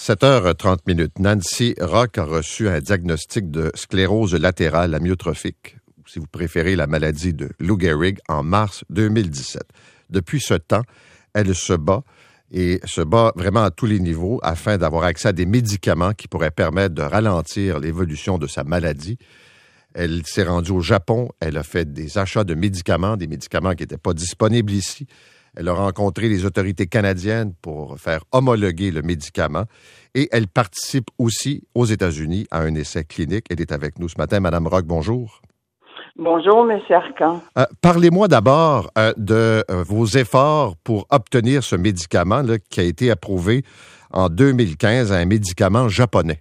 7h30. Nancy Rock a reçu un diagnostic de sclérose latérale amyotrophique, ou si vous préférez la maladie de Lou Gehrig, en mars 2017. Depuis ce temps, elle se bat vraiment à tous les niveaux afin d'avoir accès à des médicaments qui pourraient permettre de ralentir l'évolution de sa maladie. Elle s'est rendue au Japon, elle a fait des achats de médicaments, des médicaments qui n'étaient pas disponibles ici. Elle a rencontré les autorités canadiennes pour faire homologuer le médicament et elle participe aussi aux États-Unis à un essai clinique. Elle est avec nous ce matin. Madame Rock, bonjour. Bonjour, M. Arcan. Parlez-moi d'abord de vos efforts pour obtenir ce médicament là, qui a été approuvé en 2015, un médicament japonais.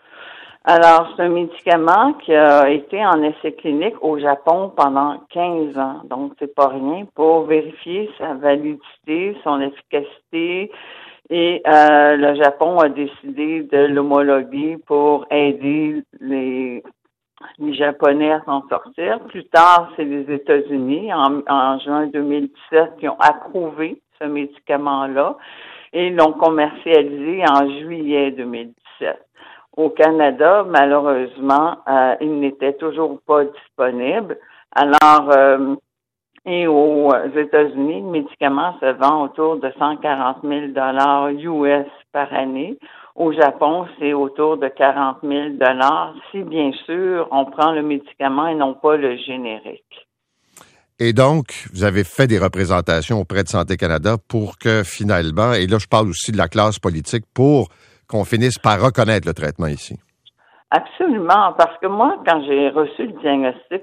Alors, c'est un médicament qui a été en essai clinique au Japon pendant 15 ans. Donc, c'est pas rien pour vérifier sa validité, son efficacité. Et le Japon a décidé de l'homologuer pour aider les Japonais à s'en sortir. Plus tard, c'est les États-Unis, en juin 2017, qui ont approuvé ce médicament-là et l'ont commercialisé en juillet 2017. Au Canada, malheureusement, il n'était toujours pas disponible. Alors, et aux États-Unis, le médicament se vend autour de 140 000 US par année. Au Japon, c'est autour de 40 000 si, bien sûr, on prend le médicament et non pas le générique. Et donc, vous avez fait des représentations auprès de Santé Canada pour que finalement, et là je parle aussi de la classe politique, pour qu'on finisse par reconnaître le traitement ici. Absolument, parce que moi, quand j'ai reçu le diagnostic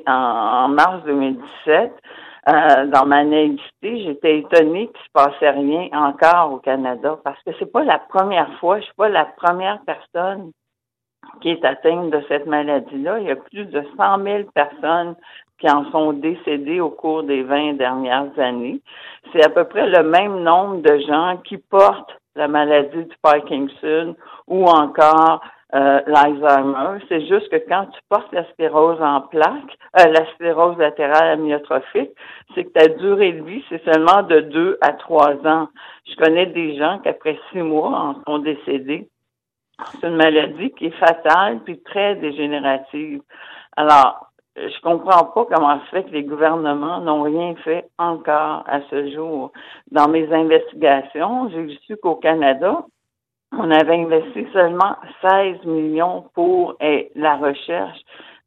en mars 2017, dans ma naïveté, j'étais étonnée qu'il se passait rien encore au Canada, parce que c'est pas la première fois, je suis pas la première personne qui est atteinte de cette maladie-là. Il y a plus de 100 000 personnes qui en sont décédées au cours des 20 dernières années. C'est à peu près le même nombre de gens qui portent la maladie du Parkinson ou encore l'Alzheimer. C'est juste que quand tu portes la sclérose en plaques, la sclérose latérale amyotrophique, c'est que ta durée de vie, c'est seulement de 2 à 3 ans. Je connais des gens qui, après 6 mois, en sont décédés. C'est une maladie qui est fatale puis très dégénérative. Alors, je comprends pas comment se fait que les gouvernements n'ont rien fait encore à ce jour. Dans mes investigations, j'ai su qu'au Canada, on avait investi seulement 16 millions pour la recherche,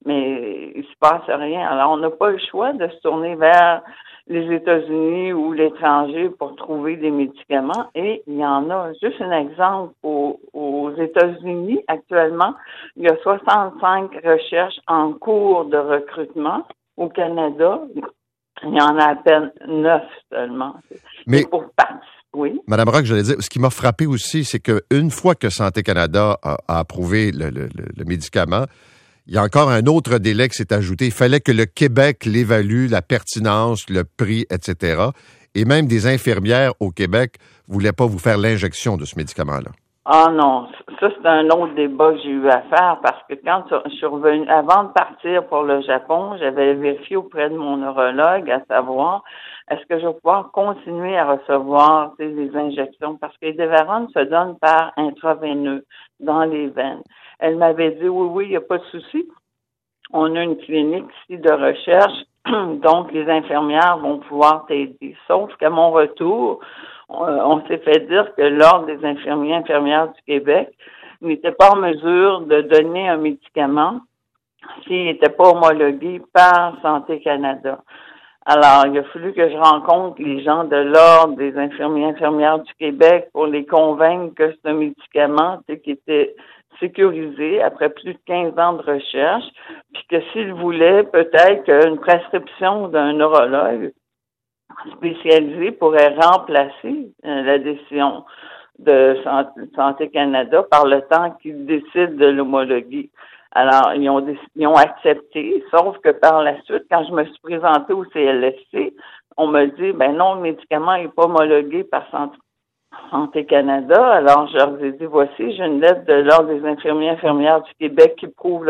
mais il se passe rien. Alors, on n'a pas le choix de se tourner vers les États-Unis ou l'étranger pour trouver des médicaments, et il y en a. Juste un exemple, aux États-Unis, actuellement, il y a 65 recherches en cours de recrutement. Au Canada, il y en a à peine 9 seulement. Mais pour participer. Oui. Madame Rock, j'allais dire, ce qui m'a frappé aussi, c'est qu'une fois que Santé Canada a approuvé le médicament, il y a encore un autre délai qui s'est ajouté. Il fallait que le Québec l'évalue, la pertinence, le prix, etc. Et même des infirmières au Québec ne voulaient pas vous faire l'injection de ce médicament-là. Ah non, ça c'est un autre débat que j'ai eu à faire parce que quand je suis revenue, avant de partir pour le Japon, j'avais vérifié auprès de mon neurologue à savoir est-ce que je vais pouvoir continuer à recevoir des injections parce que les Devaron se donnent par intraveineux dans les veines. Elle m'avait dit oui, il n'y a pas de souci. On a une clinique ici de recherche, donc les infirmières vont pouvoir t'aider. Sauf qu'à mon retour, on s'est fait dire que l'Ordre des infirmières du Québec n'était pas en mesure de donner un médicament s'il n'était pas homologué par Santé Canada. Alors, il a fallu que je rencontre les gens de l'Ordre des infirmières du Québec pour les convaincre que c'est un médicament qui était sécurisé après plus de 15 ans de recherche, puis que s'ils voulaient, peut-être qu'une prescription d'un neurologue spécialisé pourrait remplacer la décision de Santé Canada par le temps qu'ils décident de l'homologuer. Alors, ils ont accepté, sauf que par la suite, quand je me suis présentée au CLSC, on me dit, ben non, le médicament n'est pas homologué par Santé Canada. Alors, je leur ai dit, voici, j'ai une lettre de l'Ordre des infirmières du Québec qui prouve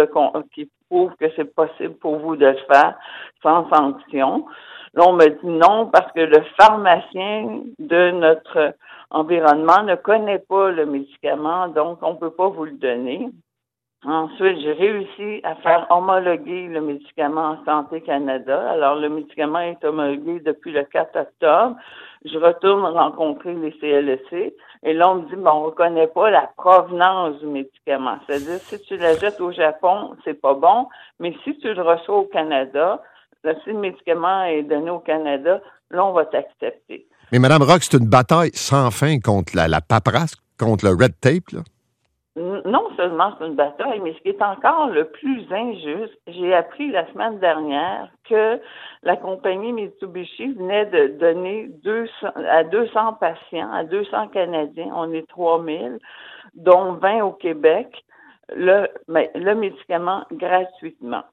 que c'est possible pour vous de le faire sans sanction. Là, on me dit non parce que le pharmacien de notre environnement ne connaît pas le médicament, donc on ne peut pas vous le donner. Ensuite, j'ai réussi à faire homologuer le médicament en Santé Canada. Alors, le médicament est homologué depuis le 4 octobre. Je retourne rencontrer les CLSC et là, on me dit, on ne reconnaît pas la provenance du médicament. C'est-à-dire, si tu l'achètes au Japon, c'est pas bon, mais si tu le reçois au Canada, là, si le médicament est donné au Canada, là, on va t'accepter. Mais Mme Rock, c'est une bataille sans fin contre la paperasse, contre le red tape, là? Non seulement c'est une bataille, mais ce qui est encore le plus injuste, j'ai appris la semaine dernière que la compagnie Mitsubishi venait de donner 200 patients, à 200 Canadiens, on est 3000, dont 20 au Québec, le médicament gratuitement.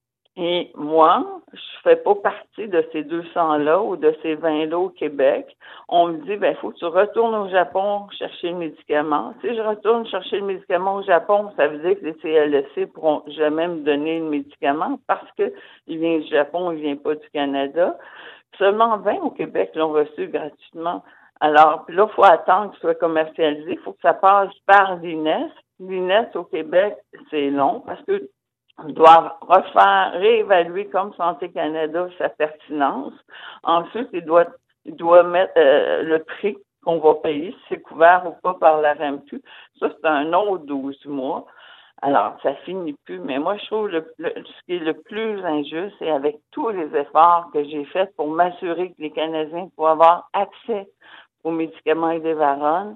Et moi, je fais pas partie de ces 200-là ou de ces 20-là au Québec. On me dit, faut que tu retournes au Japon chercher le médicament. Si je retourne chercher le médicament au Japon, ça veut dire que les CLSC pourront jamais me donner le médicament parce que il vient du Japon, il vient pas du Canada. Seulement 20 au Québec l'ont reçu gratuitement. Alors, puis là, il faut attendre que ce soit commercialisé. Il faut que ça passe par l'INES. L'INES au Québec, c'est long parce que on doit réévaluer comme Santé Canada sa pertinence. Ensuite, il doit mettre le prix qu'on va payer, si c'est couvert ou pas par la RAMQ. Ça, c'est un autre 12 mois. Alors, ça finit plus. Mais moi, je trouve ce qui est le plus injuste, c'est avec tous les efforts que j'ai faits pour m'assurer que les Canadiens pourraient avoir accès aux médicaments Idevaron,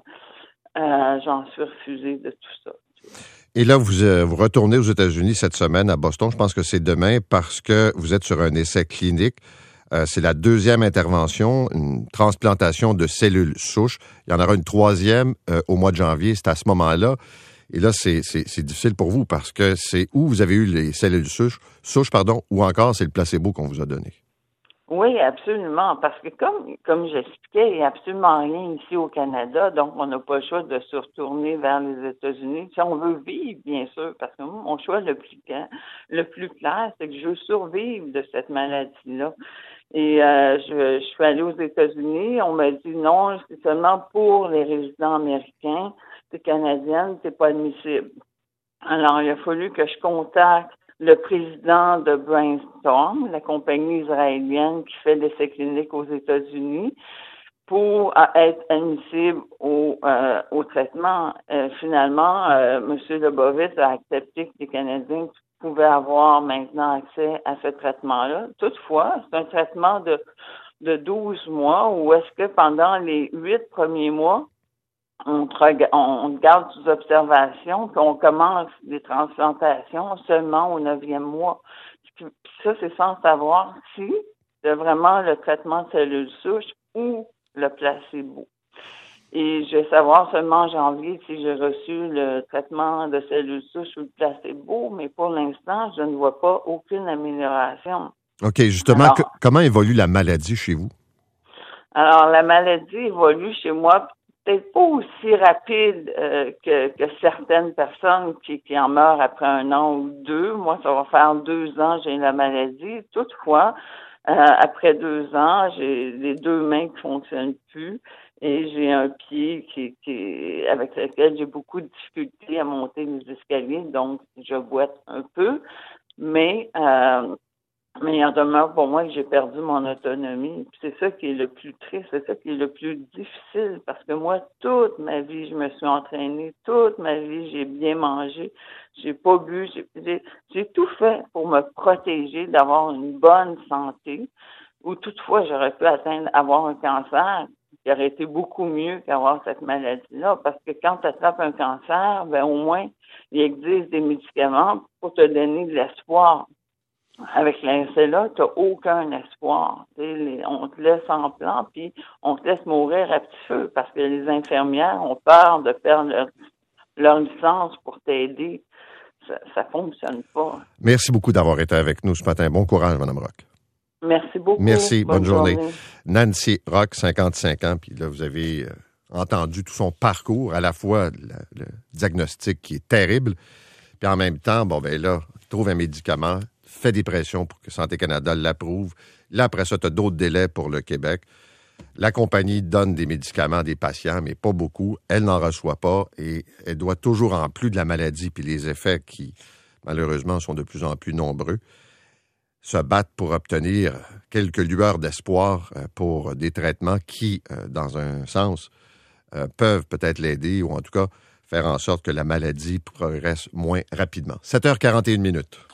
j'en suis refusée de tout ça. Et là, vous retournez aux États-Unis cette semaine à Boston. Je pense que c'est demain parce que vous êtes sur un essai clinique. C'est la deuxième intervention, une transplantation de cellules souches. Il y en aura une troisième au mois de janvier. C'est à ce moment-là. Et là, c'est difficile pour vous parce que c'est où vous avez eu les cellules souches, ou encore c'est le placebo qu'on vous a donné. Oui, absolument, parce que comme j'expliquais, il n'y a absolument rien ici au Canada, donc on n'a pas le choix de se retourner vers les États-Unis. Si on veut vivre, bien sûr, parce que mon choix le plus clair, c'est que je veux survivre de cette maladie-là. Et je suis allée aux États-Unis, on m'a dit non, c'est seulement pour les résidents américains, t'es canadienne, c'est pas admissible. Alors, il a fallu que je contacte le président de Brainstorm, la compagnie israélienne qui fait l'essai clinique aux États-Unis, pour être admissible au traitement. Finalement, M. Lebovitz a accepté que les Canadiens pouvaient avoir maintenant accès à ce traitement-là. Toutefois, c'est un traitement de 12 mois où est-ce que pendant les 8 premiers mois, on garde sous observation, puis on commence les transplantations seulement au 9e mois. Puis ça, c'est sans savoir si c'est vraiment le traitement de cellules souches ou le placebo. Et je vais savoir seulement en janvier si j'ai reçu le traitement de cellules souches ou le placebo, mais pour l'instant, je ne vois pas aucune amélioration. OK, justement, comment évolue la maladie chez vous? Alors, la maladie évolue chez moi peut-être pas aussi rapide que certaines personnes qui en meurent après 1 an ou 2. Moi, ça va faire 2 ans j'ai la maladie. Toutefois, après 2 ans, j'ai les 2 mains qui fonctionnent plus et j'ai un pied qui avec lequel j'ai beaucoup de difficultés à monter les escaliers, donc je boite un peu. Mais il en demeure pour moi que j'ai perdu mon autonomie. Puis c'est ça qui est le plus triste, c'est ça qui est le plus difficile, parce que moi, toute ma vie, je me suis entraînée, toute ma vie, j'ai bien mangé, j'ai pas bu, j'ai tout fait pour me protéger, d'avoir une bonne santé, ou toutefois, j'aurais pu avoir un cancer, qui aurait été beaucoup mieux qu'avoir cette maladie-là, parce que quand tu attrapes un cancer, au moins, il existe des médicaments pour te donner de l'espoir. Avec l'INSELA, tu n'as aucun espoir. On te laisse en plan, puis on te laisse mourir à petit feu parce que les infirmières ont peur de perdre leur licence pour t'aider. Ça fonctionne pas. Merci beaucoup d'avoir été avec nous ce matin. Bon courage, Mme Rock. Merci beaucoup. Merci, bonne journée. Nancy Rock, 55 ans, puis là, vous avez entendu tout son parcours, à la fois le diagnostic qui est terrible, puis en même temps, là, il trouve un médicament, fait des pressions pour que Santé Canada l'approuve. Là, après ça, tu as d'autres délais pour le Québec. La compagnie donne des médicaments à des patients, mais pas beaucoup. Elle n'en reçoit pas et elle doit toujours, en plus de la maladie puis les effets qui, malheureusement, sont de plus en plus nombreux, se battre pour obtenir quelques lueurs d'espoir pour des traitements qui, dans un sens, peuvent peut-être l'aider ou en tout cas faire en sorte que la maladie progresse moins rapidement. 7h41 minutes.